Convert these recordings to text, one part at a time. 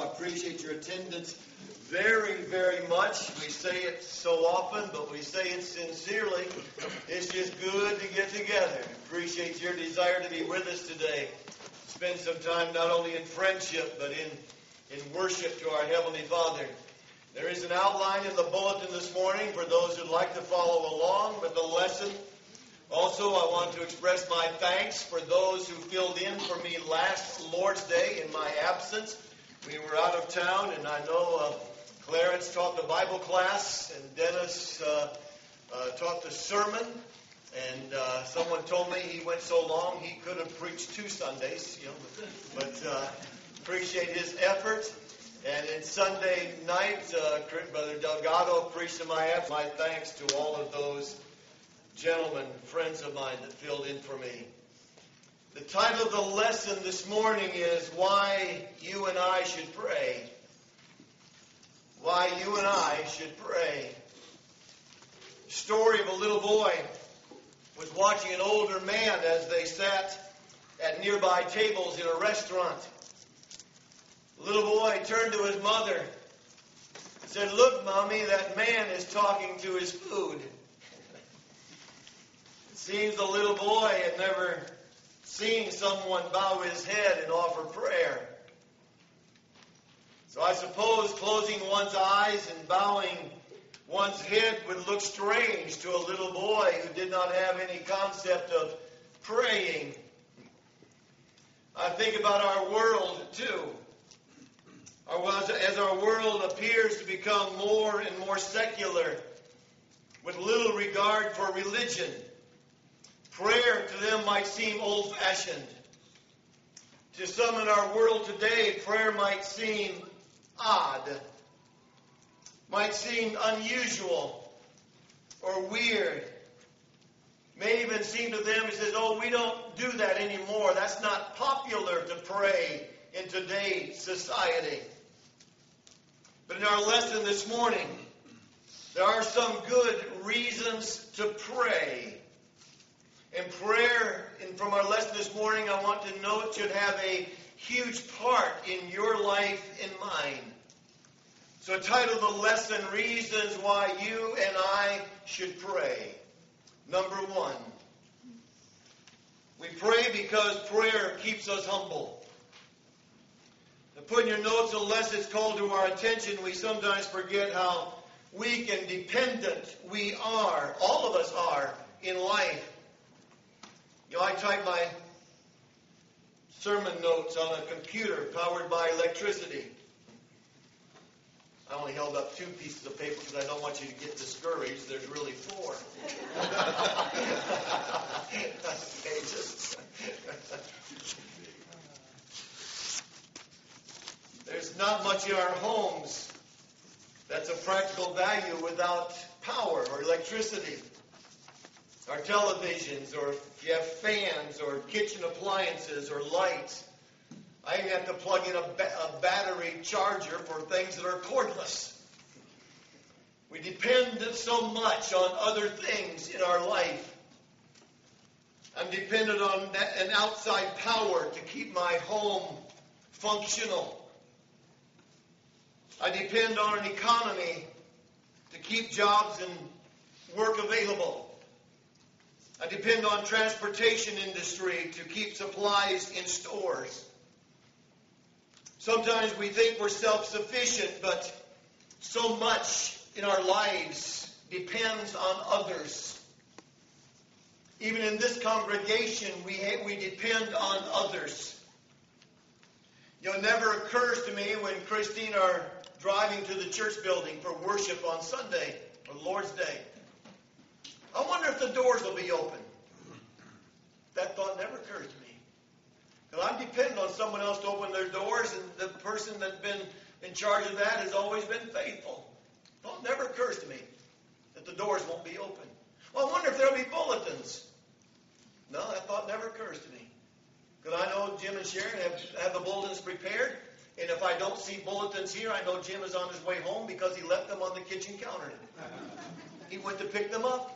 appreciate your attendance very, very much. We say it so often, but we say it sincerely. It's just good to get together. Appreciate your desire to be with us today. Spend some time not only in friendship, but in worship to our Heavenly Father. There is an outline in the bulletin this morning for those who'd like to follow along with the lesson. Also, I want to express my thanks for those who filled in for me last Lord's Day in my absence. We were out of town, and I know Clarence taught the Bible class, and Dennis taught the sermon. And someone told me he went so long he could have preached 2 Sundays, but appreciate his effort. And in Sunday night, Brother Delgado preached in my absence. My thanks to all of those gentlemen, friends of mine that filled in for me. The title of the lesson this morning is Why You and I Should Pray. Why you and I should pray. Story of a little boy was watching an older man as they sat at nearby tables in a restaurant. The little boy turned to his mother and said, "Look, Mommy, that man is talking to his food." It seems the little boy had never seen someone bow his head and offer prayer. So I suppose closing one's eyes and bowing one's head would look strange to a little boy who did not have any concept of praying. I think about our world, too. As our world appears to become more and more secular, with little regard for religion, prayer to them might seem old-fashioned. To some in our world today, prayer might seem odd, might seem unusual or weird. May even seem to them, he says, "Oh, we don't do that anymore. That's not popular to pray in today's society." But in our lesson this morning, there are some good reasons to pray. And prayer, and from our lesson this morning, I want to note, should have a huge part in your life and mine. So I titled the lesson, Reasons Why You and I Should Pray. Number 1, we pray because prayer keeps us humble. To put in your notes, unless it's called to our attention, we sometimes forget how weak and dependent we are, all of us are, in life. I type my sermon notes on a computer powered by electricity. I only held up 2 pieces of paper because I don't want you to get discouraged. There's really 4. There's not much in our homes that's of practical value without power or electricity. Our televisions, or if you have fans, or kitchen appliances, or lights. I even have to plug in a battery charger for things that are cordless. We depend so much on other things in our life. I'm dependent on an outside power to keep my home functional. I depend on an economy to keep jobs and work available. I depend on transportation industry to keep supplies in stores. Sometimes we think we're self-sufficient, but so much in our lives depends on others. Even in this congregation, we depend on others. It never occurs to me when Christine are driving to the church building for worship on Sunday, or Lord's Day. I wonder if the doors will be open. That thought never occurs to me. Because I'm dependent on someone else to open their doors, and the person that's been in charge of that has always been faithful. It never occurs to me that the doors won't be open. Well, I wonder if there'll be bulletins. No, that thought never occurs to me. Because I know Jim and Sharon have the bulletins prepared, and if I don't see bulletins here, I know Jim is on his way home because he left them on the kitchen counter. He went to pick them up.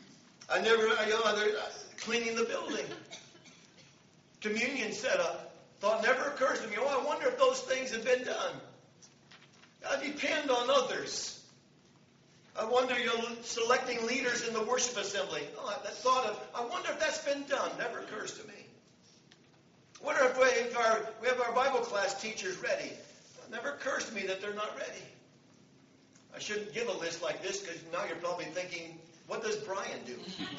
Cleaning the building. Communion set up. Thought never occurs to me, I wonder if those things have been done. I depend on others. I wonder, selecting leaders in the worship assembly. That thought of, I wonder if that's been done. Never occurs to me. I wonder if we have our Bible class teachers ready. It never occurs to me that they're not ready. I shouldn't give a list like this because now you're probably thinking, what does Brian do?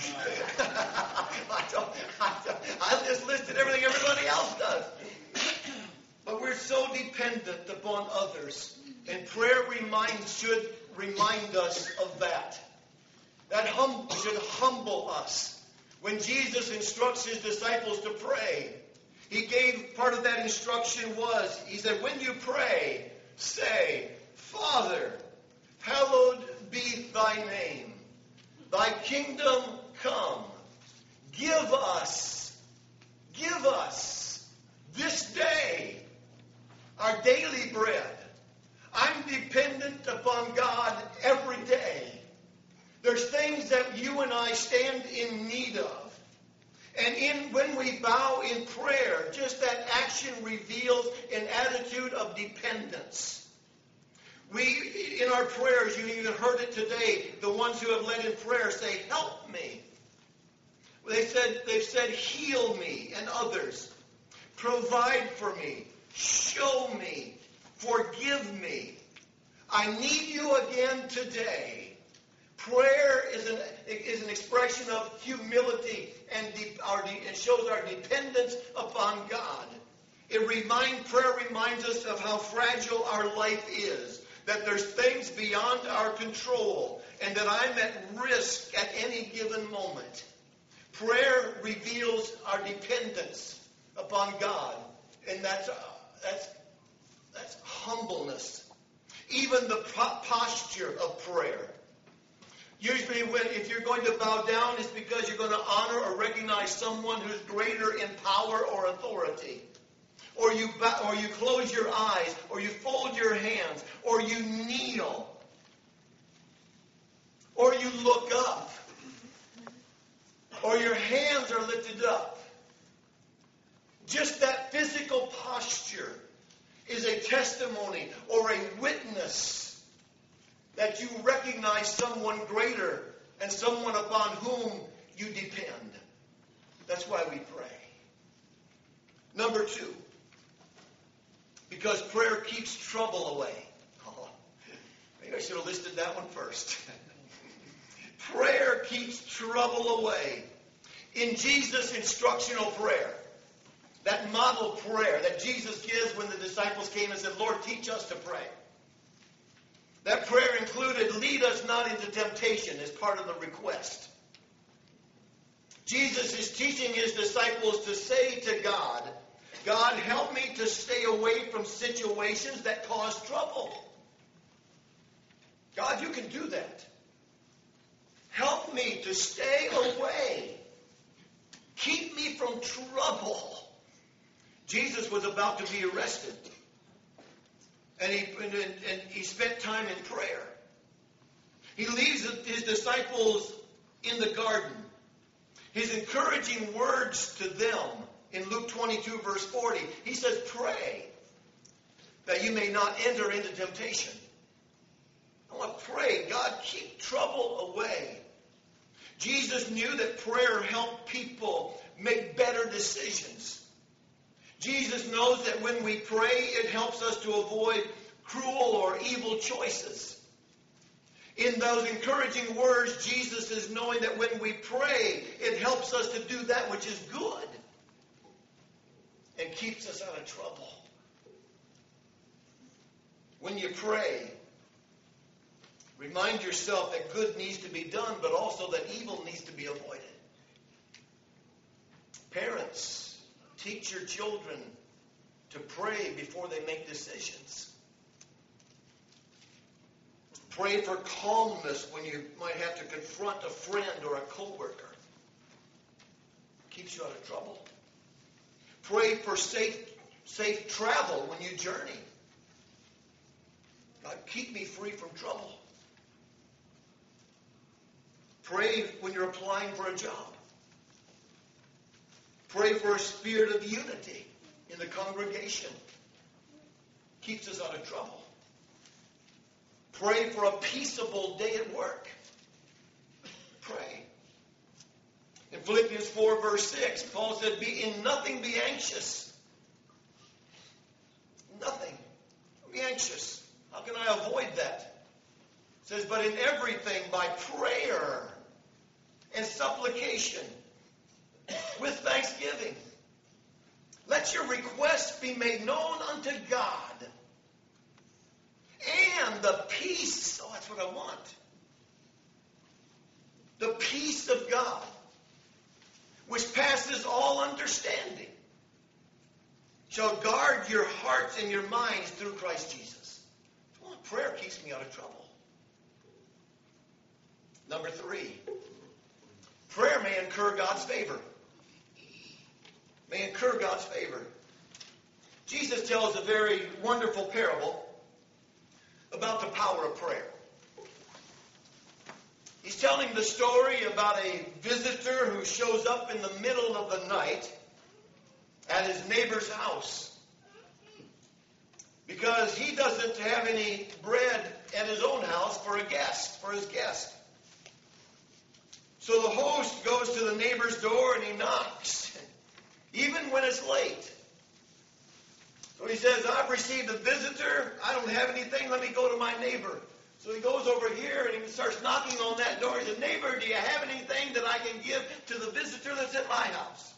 I just listed everything everybody else does. But we're so dependent upon others. And prayer should remind us of that. That should humble us. When Jesus instructs his disciples to pray, he gave part of that instruction he said, when you pray, say, Father, hallowed be thy name. Thy kingdom come. Give us this day our daily bread. I'm dependent upon God every day. There's things that you and I stand in need of. And when we bow in prayer, just that action reveals an attitude of dependence. In our prayers, you even heard it today, the ones who have led in prayer say, help me. They've said, heal me, and others. Provide for me. Show me. Forgive me. I need you again today. Prayer is an expression of humility and shows our dependence upon God. Prayer reminds us of how fragile our life is, that there's things beyond our control, and that I'm at risk at any given moment. Prayer reveals our dependence upon God, and that's humbleness. Even the posture of prayer. Usually if you're going to bow down, it's because you're going to honor or recognize someone who's greater in power or authority. Or you close your eyes, or you fold your hands, or you kneel, or you look up, or your hands are lifted up. Just that physical posture is a testimony or a witness that you recognize someone greater and someone upon whom you depend. That's why we pray. Number 2, because prayer keeps trouble away. Oh, maybe I should have listed that one first. Prayer keeps trouble away. In Jesus' instructional prayer, that model prayer that Jesus gives when the disciples came and said, Lord, teach us to pray. That prayer included, lead us not into temptation as part of the request. Jesus is teaching his disciples to say to God, God, help me to stay away from situations that cause trouble. God, you can do that. Help me to stay away. Keep me from trouble. Jesus was about to be arrested. And he spent time in prayer. He leaves his disciples in the garden. His encouraging words to them in Luke 22, verse 40, he says, pray that you may not enter into temptation. I want to pray, God, keep trouble away. Jesus knew that prayer helped people make better decisions. Jesus knows that when we pray, it helps us to avoid cruel or evil choices. In those encouraging words, Jesus is knowing that when we pray, it helps us to do that which is good and keeps us out of trouble. When you pray, remind yourself that good needs to be done, but also that evil needs to be avoided. Parents, teach your children to pray before they make decisions. Pray for calmness when you might have to confront a friend or a coworker. Keeps you out of trouble. Pray for safe travel when you journey. God, keep me free from trouble. Pray when you're applying for a job. Pray for a spirit of unity. in the congregation. Keeps us out of trouble. Pray for a peaceable day at work. Pray. In Philippians 4, verse 6, Paul said, in nothing be anxious. Nothing. Don't be anxious. How can I avoid that? It says, but in everything by prayer and supplication with thanksgiving. Let your requests be made known unto God. And the peace, oh, that's what I want. The peace of God, which passes all understanding, shall guard your hearts and your minds through Christ Jesus. Well, prayer keeps me out of trouble. Number 3, prayer may incur God's favor. May incur God's favor. Jesus tells a very wonderful parable about the power of prayer. He's telling the story about a visitor who shows up in the middle of the night at his neighbor's house because he doesn't have any bread at his own house for his guest. So the host goes to the neighbor's door and he knocks, even when it's late. So he says, I've received a visitor. I don't have anything. Let me go to my neighbor. So he goes over here and he starts knocking on that door. He says, neighbor, do you have anything that I can give to the visitor that's at my house?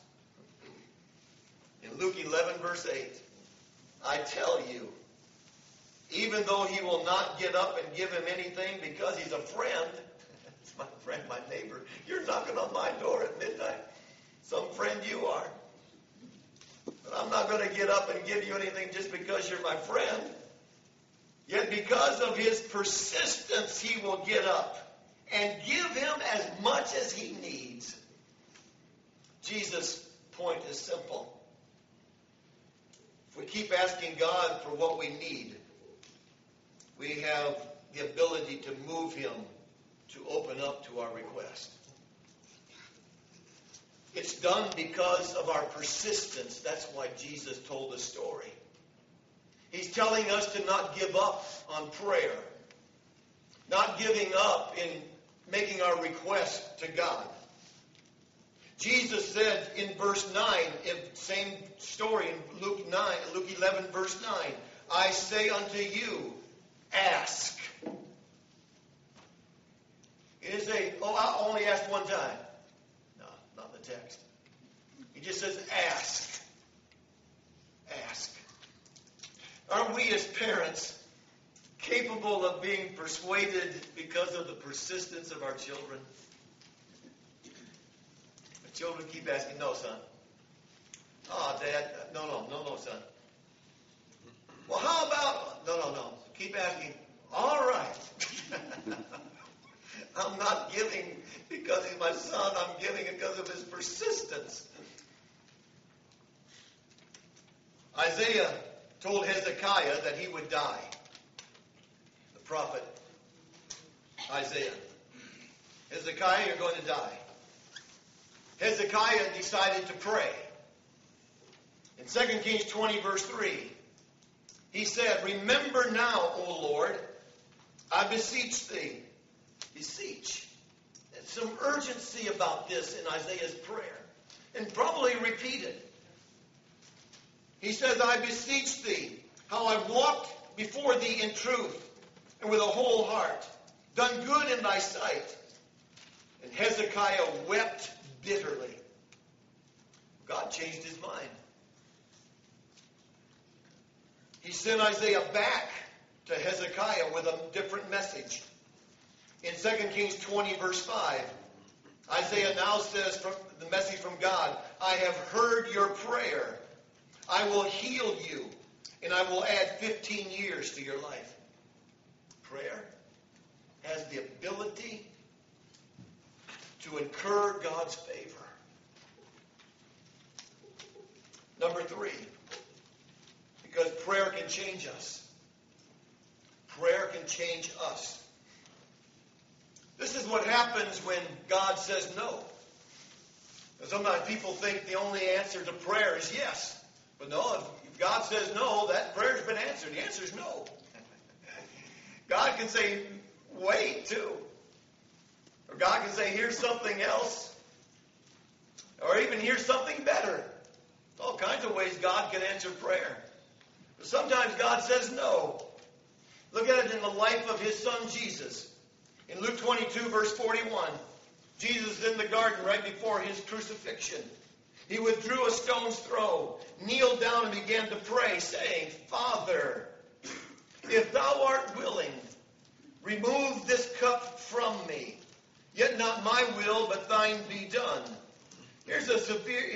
In Luke 11, verse 8, I tell you, even though he will not get up and give him anything because he's a friend, it's my friend, my neighbor, you're knocking on my door at midnight. Some friend you are. But I'm not going to get up and give you anything just because you're my friend. Yet because of his persistence, he will get up and give him as much as he needs. Jesus' point is simple. If we keep asking God for what we need, we have the ability to move him to open up to our request. It's done because of our persistence. That's why Jesus told the story. He's telling us to not give up on prayer. Not giving up in making our request to God. Jesus said in verse 9, same story in Luke 11, verse 9, I say unto you, ask. He didn't say, I only asked one time. No, not in the text. He just says, ask. Ask. Aren't we as parents capable of being persuaded because of the persistence of our children? The children keep asking, no, son. Oh, Dad, no, son. Well, how about, no. Keep asking, all right. I'm not giving because he's my son. I'm giving because of his persistence. Isaiah told Hezekiah that he would die. The prophet Isaiah. Hezekiah, you're going to die. Hezekiah decided to pray. In 2 Kings 20, verse 3, he said, remember now, O Lord, I beseech thee. Beseech. There's some urgency about this in Isaiah's prayer. And probably repeated. He says, I beseech thee, how I've walked before thee in truth and with a whole heart, done good in thy sight. And Hezekiah wept bitterly. God changed his mind. He sent Isaiah back to Hezekiah with a different message. In 2 Kings 20, verse 5, Isaiah now says, from the message from God, I have heard your prayer. I will heal you, and I will add 15 years to your life. Prayer has the ability to incur God's favor. Number 3, because prayer can change us. Prayer can change us. This is what happens when God says no. Sometimes people think the only answer to prayer is yes. But no, if God says no, that prayer's been answered. The answer is no. God can say, wait, too. Or God can say, here's something else. Or even here's something better. All kinds of ways God can answer prayer. But sometimes God says no. Look at it in the life of his son Jesus. In Luke 22, verse 41, Jesus is in the garden right before his crucifixion. He withdrew a stone's throw, kneeled down and began to pray, saying, Father, if thou art willing, remove this cup from me. Yet not my will, but thine be done. Here's a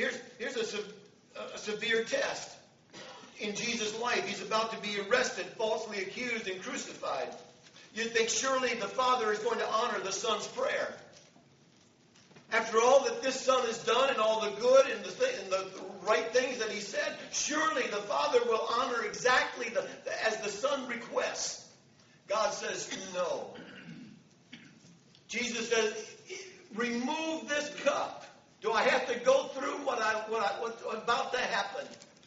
severe test in Jesus' life. He's about to be arrested, falsely accused, and crucified. You'd think surely the Father is going to honor the Son's prayer. After all that this Son has done and all the good and the right things that he said, surely the Father will honor exactly as the Son requests. God says no. Jesus says, remove this cup. Do I have to go through what's about to happen?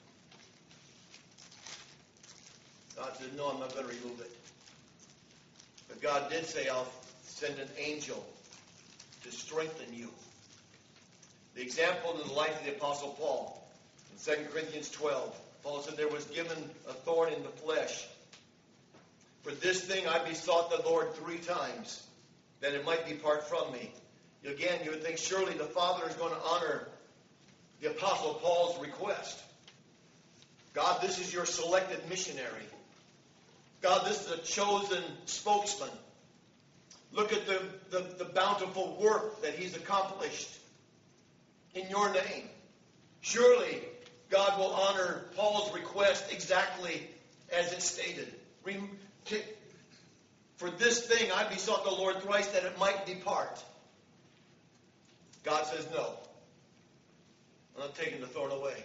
God said, no, I'm not going to remove it. But God did say, I'll send an angel to strengthen you. The example in the life of the Apostle Paul. In 2 Corinthians 12, Paul said, there was given a thorn in the flesh. For this thing I besought the Lord 3 times, that it might depart from me. Again, you would think surely the Father is going to honor the Apostle Paul's request. God, this is your selected missionary. God, this is a chosen spokesman. Look at the bountiful work that he's accomplished in your name. Surely God will honor Paul's request exactly as it's stated. For this thing I besought the Lord thrice that it might depart. God says no. I'm not taking the thorn away.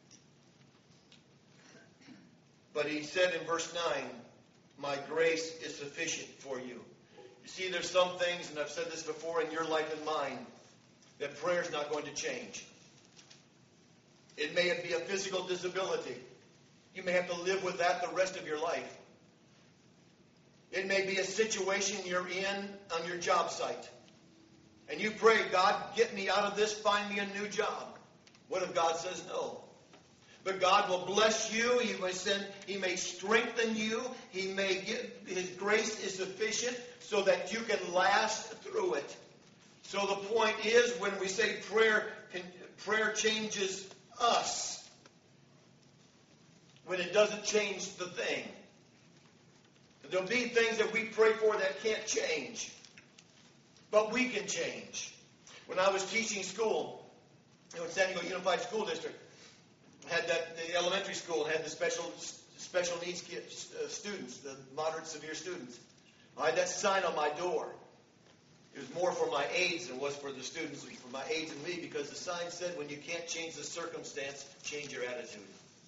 But he said in verse 9, my grace is sufficient for you. You see, there's some things, and I've said this before in your life and mine, that prayer is not going to change. It may be a physical disability. You may have to live with that the rest of your life. It may be a situation you're in on your job site. And you pray, God, get me out of this, find me a new job. What if God says no? But God will bless you. He may strengthen you. His grace is sufficient so that you can last through it. So the point is, when we say prayer changes us, when it doesn't change the thing. There'll be things that we pray for that can't change. But we can change. When I was teaching school, in San Diego Unified School District, had the elementary school had the special needs students, the moderate severe students. I had that sign on my door. It was more for my aides than it was for the students, for my aides and me, because the sign said, when you can't change the circumstance, change your attitude.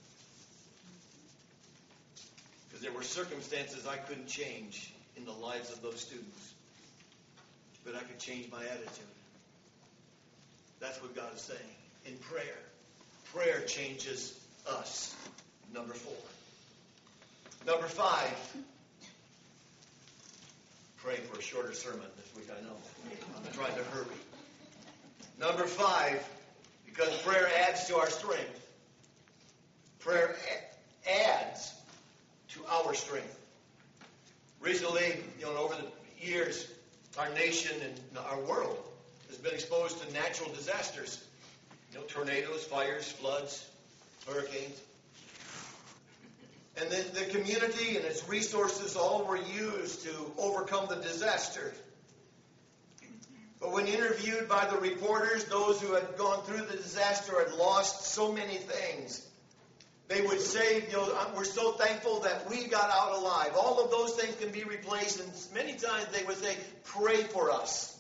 Because there were circumstances I couldn't change in the lives of those students. But I could change my attitude. That's what God is saying in prayer. Prayer changes us. Number 4. Number 5. Praying for a shorter sermon this week, I know. I'm trying to hurry. Number 5, because prayer adds to our strength. Prayer adds to our strength. Recently, over the years, our nation and our world has been exposed to natural disasters. Tornadoes, fires, floods, hurricanes. And then the community and its resources all were used to overcome the disaster. But when interviewed by the reporters, those who had gone through the disaster had lost so many things. They would say, we're so thankful that we got out alive. All of those things can be replaced. And many times they would say, pray for us.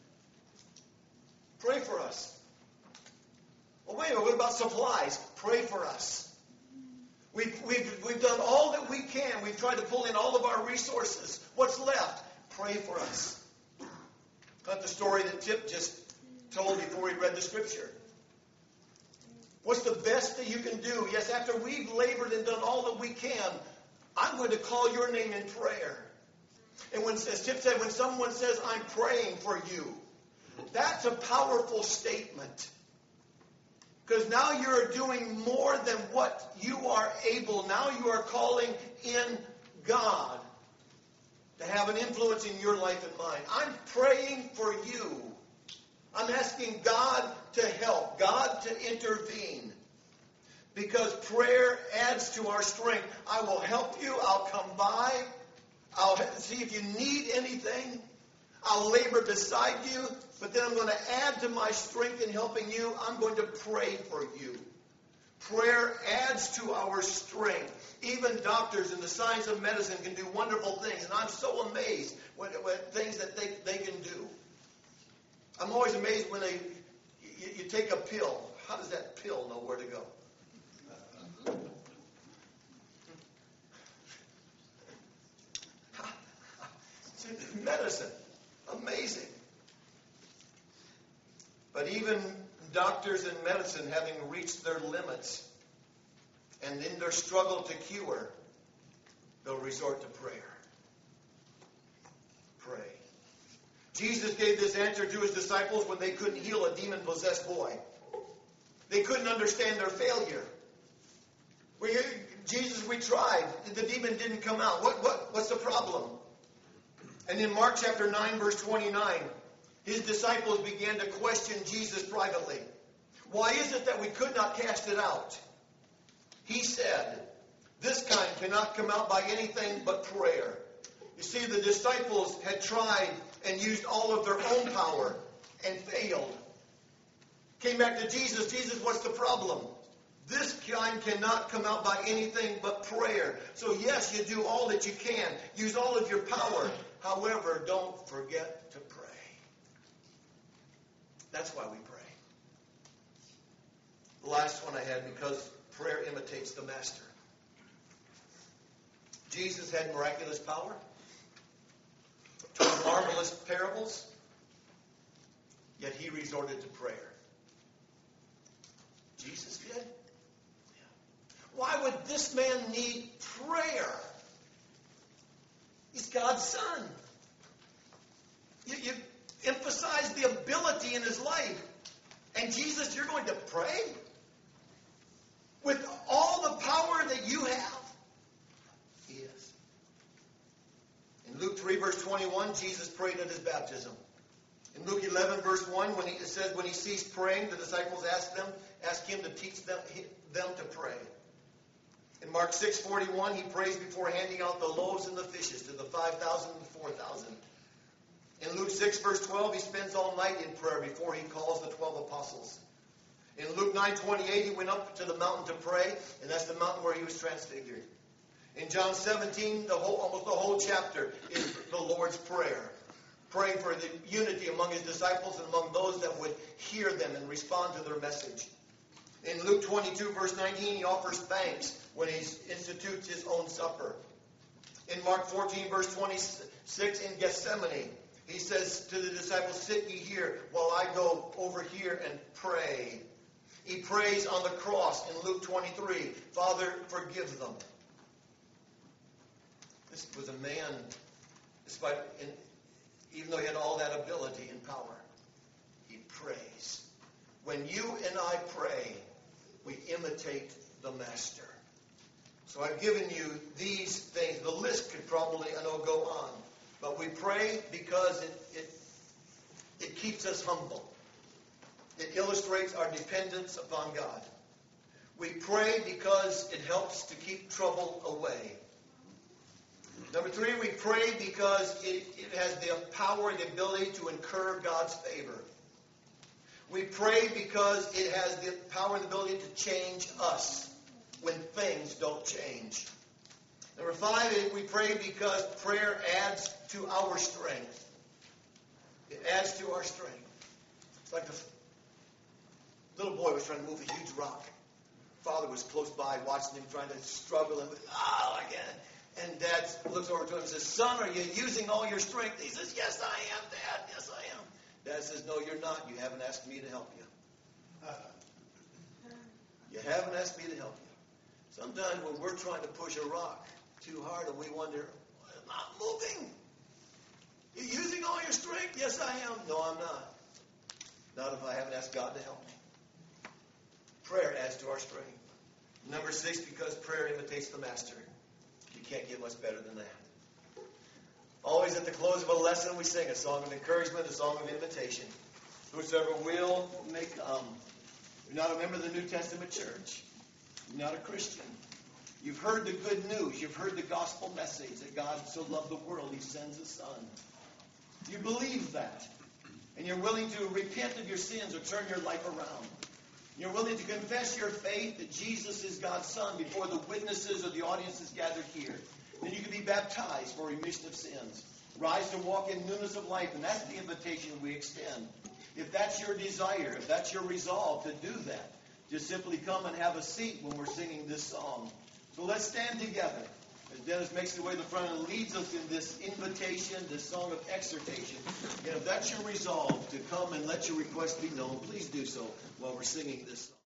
Pray for us. Well, wait a minute, what about supplies? Pray for us. We've done all that we can. We've tried to pull in all of our resources. What's left? Pray for us. Not the story that Tip just told before he read the scripture. What's the best that you can do? Yes, after we've labored and done all that we can, I'm going to call your name in prayer. And when, as Tip said, when someone says, I'm praying for you, that's a powerful statement. Because now you're doing more than what you are able. Now you are calling in God to have an influence in your life and mine. I'm praying for you. I'm asking God to help, God to intervene. Because prayer adds to our strength. I will help you. I'll come by. I'll see if you need anything. I'll labor beside you. But then I'm going to add to my strength in helping you. I'm going to pray for you. Prayer adds to our strength. Even doctors in the science of medicine can do wonderful things. And I'm so amazed what things that they can do. I'm always amazed when you take a pill. How does that pill know where to go? Medicine. Amazing. But even doctors in medicine, having reached their limits, and in their struggle to cure, they'll resort to prayer. Pray. Jesus gave this answer to his disciples when they couldn't heal a demon-possessed boy. They couldn't understand their failure. Jesus, we tried. The demon didn't come out. What's the problem? And in Mark chapter 9, verse 29, his disciples began to question Jesus privately. Why is it that we could not cast it out? He said, this kind cannot come out by anything but prayer. You see, the disciples had tried and used all of their own power and failed. Came back to Jesus. Jesus, what's the problem? This kind cannot come out by anything but prayer. So yes, you do all that you can. Use all of your power. However, don't forget to pray. That's why we pray. The last one I had, because prayer imitates the master. Jesus had miraculous power, told marvelous parables, yet he resorted to prayer. Jesus did? Yeah. Why would this man need prayer? He's God's son. You emphasize the ability in his life. And Jesus, you're going to pray? With all the power that you have? He is. In Luke 3, verse 21, Jesus prayed at his baptism. In Luke 11, verse 1, it says, when he ceased praying, the disciples asked him to teach them to pray. In Mark 6:41, he prays before handing out the loaves and the fishes to the 5,000 and 4,000. In Luke 6, verse 12, he spends all night in prayer before he calls the 12 apostles. In Luke 9:28, he went up to the mountain to pray, and that's the mountain where he was transfigured. In John 17, almost the whole chapter is the Lord's Prayer, praying for the unity among his disciples and among those that would hear them and respond to their message. In Luke 22, verse 19, he offers thanks when he institutes his own supper. In Mark 14, verse 26, in Gethsemane, he says to the disciples, sit ye here while I go over here and pray. He prays on the cross in Luke 23, Father, forgive them. This was a man, even though he had all that ability and power, he prays. When you and I pray, we imitate the Master. So I've given you these things. The list could probably, go on. But we pray because it keeps us humble. It illustrates our dependence upon God. We pray because it helps to keep trouble away. Number 3, we pray because it has the power and the ability to incur God's favor. We pray because it has the power and the ability to change us when things don't change. Number 5, we pray because prayer adds to our strength. It adds to our strength. It's like the little boy was trying to move a huge rock. Father was close by watching him trying to struggle and again. And Dad looks over to him and says, son, are you using all your strength? He says, yes, I am, Dad. Yes, I am. Dad says, no, you're not. You haven't asked me to help you. You haven't asked me to help you. Sometimes when we're trying to push a rock too hard and we wonder, I'm not moving. You're using all your strength? Yes, I am. No, I'm not. Not if I haven't asked God to help me. Prayer adds to our strength. Number 6, because prayer imitates the master. You can't get much better than that. Always at the close of a lesson, we sing a song of encouragement, a song of invitation. Whosoever will may come. You're not a member of the New Testament church. You're not a Christian. You've heard the good news. You've heard the gospel message that God so loved the world, He sends His Son. You believe that. And you're willing to repent of your sins or turn your life around. You're willing to confess your faith that Jesus is God's Son before the witnesses or the audiences gathered here. Then you can be baptized for remission of sins. Rise to walk in newness of life. And that's the invitation we extend. If that's your desire, if that's your resolve to do that, just simply come and have a seat when we're singing this song. So let's stand together as Dennis makes his way to the front and leads us in this invitation, this song of exhortation. And if that's your resolve to come and let your request be known, please do so while we're singing this song.